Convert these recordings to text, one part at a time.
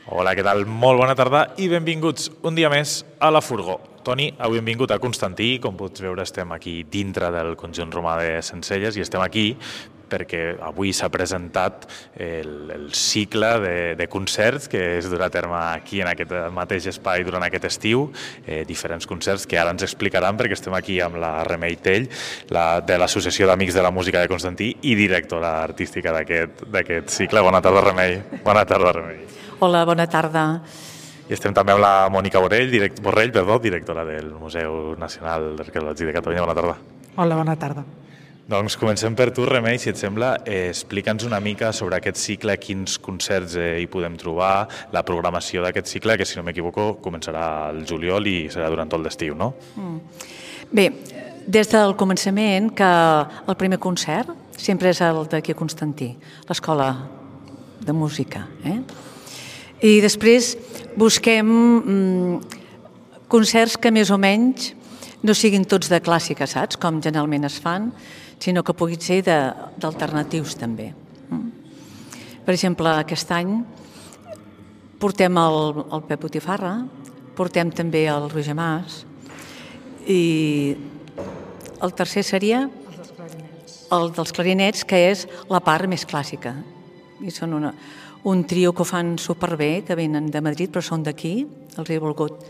Hola, què tal? Molt bona tarda i benvinguts un dia més a La Furgó. Toni, avui hem vingut a Constantí. Com pots veure, estem aquí dintre del conjunt romà de Sencelles i estem aquí perquè avui s'ha presentat el cicle de concerts que es durà a terme aquí en aquest mateix espai durant aquest estiu, diferents concerts que ara ens explicaran perquè estem aquí amb la Remei Tell, de l'Associació d'Amics de la Música de Constantí i directora artística d'aquest cicle. Bona tarda, Remei. Bona tarda, Remei. Hola, bona tarda. I estem també amb la Mònica Borrell, directora del Museu Nacional d'Arqueologia de Catalunya. Bona tarda. Hola, bona tarda. Doncs comencem per tu, Remei, si et sembla. Explica'ns una mica sobre aquest cicle, quins concerts hi podem trobar, la programació d'aquest cicle, que si no m'equivoco començarà al juliol i serà durant tot l'estiu, no? Bé, des del començament que el primer concert sempre és el d'aquí a Constantí, l'Escola de Música. I després busquem concerts que més o menys no siguin tots de clàssica, saps? Com generalment es fan, sinó que puguin ser d'alternatius també. Per exemple, aquest any portem el Pep Botifarra, portem també el Roger Mas i el tercer seria el dels clarinets, que és la part més clàssica. I són un trio que ho fan superbé, que venen de Madrid però són d'aquí, els he volgut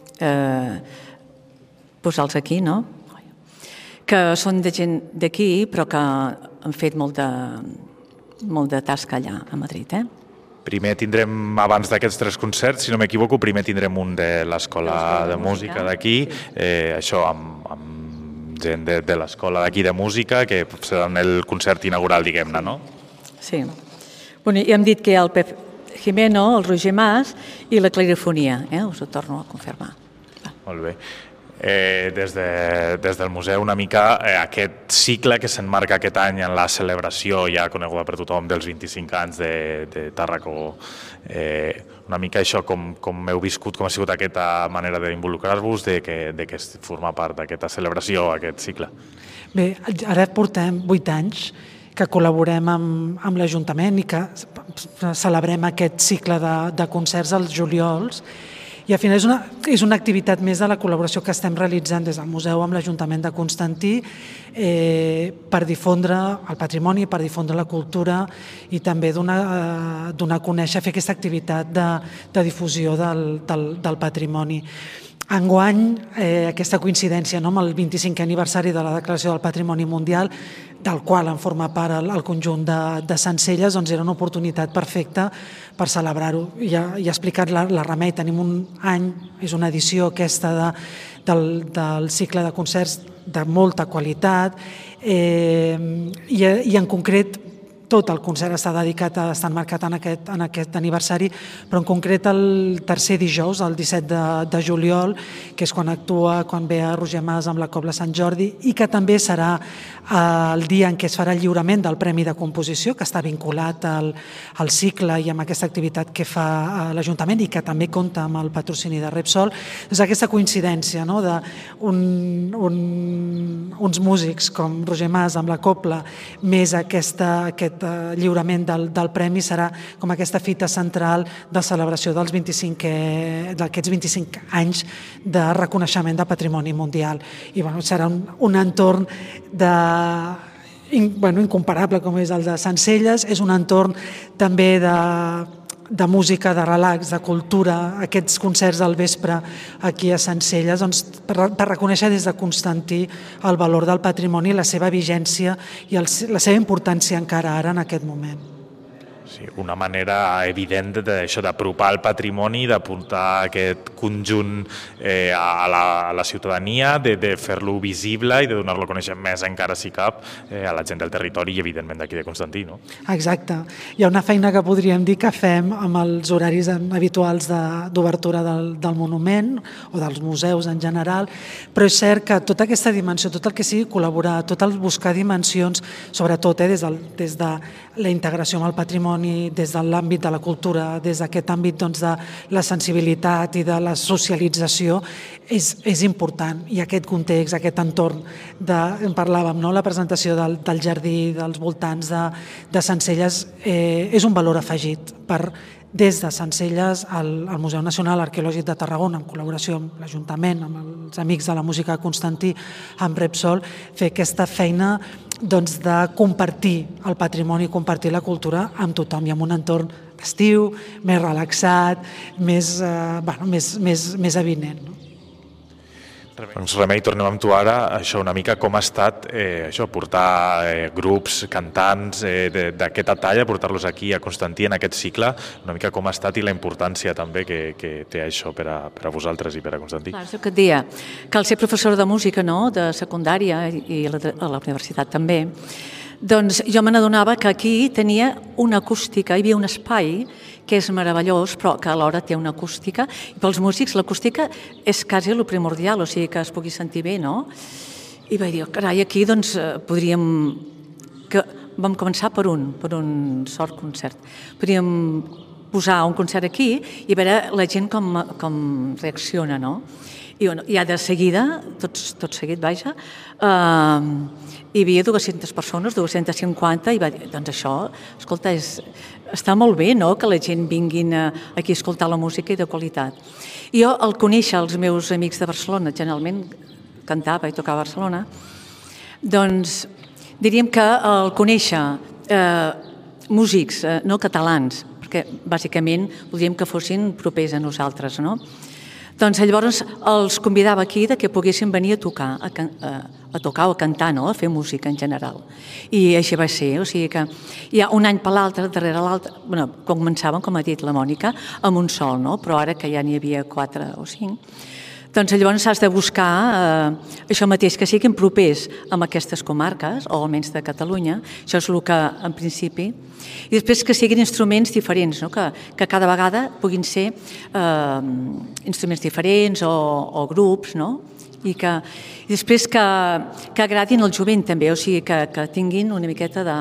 posar-los aquí, no? Que són de gent d'aquí però que han fet molt de tasca allà a Madrid. Primer tindrem, abans d'aquests 3 concerts, si no m'equivoco, primer tindrem un de l'Escola de Música d'aquí, això amb gent de l'Escola d'aquí de Música, que serà el concert inaugural, diguem-ne, no? Sí. Bueno, i hem dit que hi ha el Pep Jimeno, el Roger Mas i la Clarifonia, us ho torno a confirmar. Molt bé. Des del museu una mica aquest cicle que s'emmarca aquest any en la celebració ja coneguda per tothom dels 25 anys de Tàrraco. Una mica això, com heu viscut, com ha sigut aquesta manera d'involucrar-vos, de que forma part d'aquesta celebració, aquest cicle? Bé, ara portem 8 anys que col·laborem amb l'Ajuntament i que celebrem aquest cicle de concerts als juliols. I al final és una activitat més de la col·laboració que estem realitzant des del museu amb l'Ajuntament de Constantí per difondre el patrimoni, per difondre la cultura i també donar a conèixer, fer aquesta activitat de difusió del patrimoni. Enguany, aquesta coincidència amb el 25è aniversari de la Declaració del Patrimoni Mundial, del qual en forma part el conjunt de Sencelles, doncs era una oportunitat perfecta per celebrar-ho. Ja ha explicat la Remei, tenim un any, és una edició aquesta del cicle de concerts de molta qualitat i en concret tot el concert està emmarcat en aquest aniversari, però en concret el tercer dijous, el 17 de juliol, que és quan ve a Roger Mas amb la Cobla Sant Jordi, i que també serà el dia en què es farà el lliurament del Premi de Composició, que està vinculat al cicle i amb aquesta activitat que fa l'Ajuntament i que també compta amb el patrocini de Repsol. És aquesta coincidència uns músics com Roger Mas amb la Cobla, més aquest lliurament del premi serà com aquesta fita central de celebració d'aquests 25 anys de reconeixement de patrimoni mundial. I serà un entorn incomparable com és el de Sencelles, és un entorn també de música, de relax, de cultura, aquests concerts al vespre aquí a Sencelles, per reconèixer des de Constantí el valor del patrimoni, la seva vigència i la seva importància encara ara en aquest moment. Sí, una manera evident d'apropar el patrimoni, d'apuntar aquest conjunt a la ciutadania, de fer-lo visible i de donar-lo a conèixer més encara si cap a la gent del territori i evidentment d'aquí de Constantí, no? Exacte. Hi ha una feina que podríem dir que fem amb els horaris habituals d'obertura del monument o dels museus en general, però és cert que tota aquesta dimensió, tot el que sigui col·laborar, tot el buscar dimensions, sobretot des de la integració amb el patrimoni, des de l'àmbit de la cultura, des d'aquest àmbit de la sensibilitat i de la socialització, és important. I aquest context, aquest entorn, en parlàvem, la presentació del jardí, dels voltants de Sencelles, és un valor afegit per des de Sencelles al Museu Nacional Arqueològic de Tarragona, en col·laboració amb l'Ajuntament, amb els Amics de la Música Constantí, amb Repsol, fer aquesta feina de compartir el patrimoni, compartir la cultura amb tothom i amb un entorn estiu, més relaxat, més avinent. Doncs Remei, tornem amb tu ara. Això una mica com ha estat portar grups, cantants d'aquesta talla, portar-los aquí a Constantí en aquest cicle, una mica com ha estat i la importància també que té això per a vosaltres i per a Constantí. Clar, és el que et deia, que al ser professor de música, no?, de secundària i a la universitat també, doncs jo me n'adonava que aquí tenia una acústica, hi havia un espai que és meravellós, però que alhora té una acústica, i pels músics l'acústica és quasi el primordial, o sigui que es pugui sentir bé, no? I vaig dir, carai, aquí doncs podríem... Vam començar per un sort concert. Podríem posar un concert aquí i veure la gent com reacciona, no? I ja de seguida, tot seguit, vaja, hi havia 200 persones, 250, i va dir, doncs això, escolta, està molt bé, no?, que la gent vinguin aquí a escoltar la música i de qualitat. I jo, al conèixer els meus amics de Barcelona, generalment cantava i tocava a Barcelona, doncs diríem que al conèixer músics no catalans, perquè bàsicament voldríem que fossin propers a nosaltres, no?, doncs llavors els convidava aquí que poguessin venir a tocar, a tocar o a cantar, no?, a fer música en general. I així va ser, o sigui que ja un any per l'altre, darrere l'altre, bueno, començàvem, com ha dit la Mònica, amb un sol, no?, però ara que ja n'hi havia 4 o 5, doncs llavors has de buscar això mateix, que siguin propers amb aquestes comarques, o almenys de Catalunya, això és el que en principi, i després que siguin instruments diferents, no?, que cada vegada puguin ser instruments diferents o grups, no?, i després que agradin al jovent també, o sigui que tinguin una miqueta de...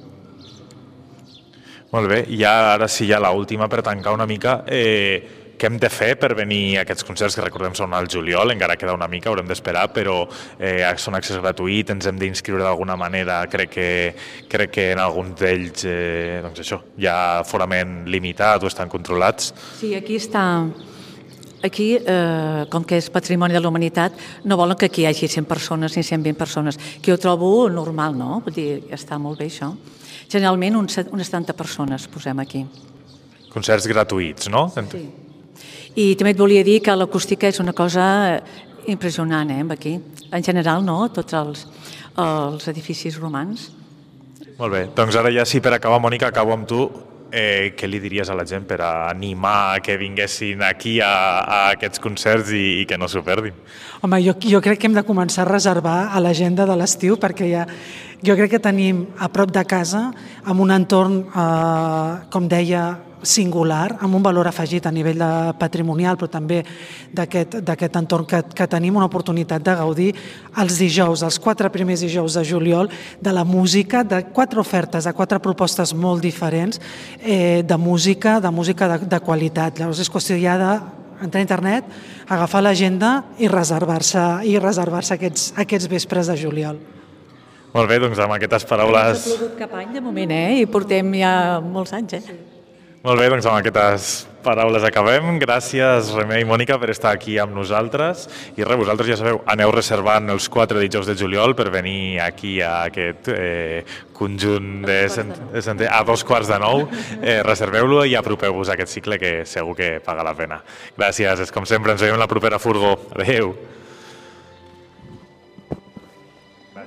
Molt bé, i ara sí, ja l'última per tancar una mica... Què hem de fer per venir a aquests concerts, que recordem són al juliol, encara queda una mica, haurem d'esperar, però són accés gratuït, ens hem d'inscriure d'alguna manera, crec que en alguns d'ells, doncs això, hi ha aforament limitat o estan controlats. Sí, aquí està... Aquí, com que és patrimoni de la humanitat, no volen que aquí hi hagi 100 persones ni 120 persones, que jo trobo normal, no? Vull dir, està molt bé això. Generalment unes 70 persones posem aquí. Concerts gratuïts, no? Sí. I també et volia dir que l'acústica és una cosa impressionant, aquí. En general, no? Tots els edificis romans. Molt bé, doncs ara ja sí, per acabar, Mònica, acabo amb tu. Què li diries a la gent per animar que vinguessin aquí a aquests concerts i que no s'ho perdin? Home, jo crec que hem de començar a reservar a l'agenda de l'estiu, perquè jo crec que tenim a prop de casa, amb un entorn, com deia, singular, amb un valor afegit a nivell patrimonial, però també d'aquest entorn que tenim una oportunitat de gaudir els dijous, els 4 primers dijous de juliol, de la música, de 4 ofertes, de 4 propostes molt diferents de música de qualitat. Llavors és qüestió ja d'entrar a internet, agafar l'agenda i reservar-se aquests vespres de juliol. Molt bé, doncs amb aquestes paraules... No s'ha plogut cap any de moment, i portem ja molts anys, Molt bé, doncs amb aquestes paraules acabem. Gràcies, Remei i Mònica, per estar aquí amb nosaltres. I res, vosaltres ja sabeu, aneu reservant els 4 dijous de juliol per venir aquí a aquest conjunt a 8:45. Reserveu-lo i apropeu-vos a aquest cicle que segur que paga la pena. Gràcies, com sempre, ens veiem la propera Furgó. Adéu.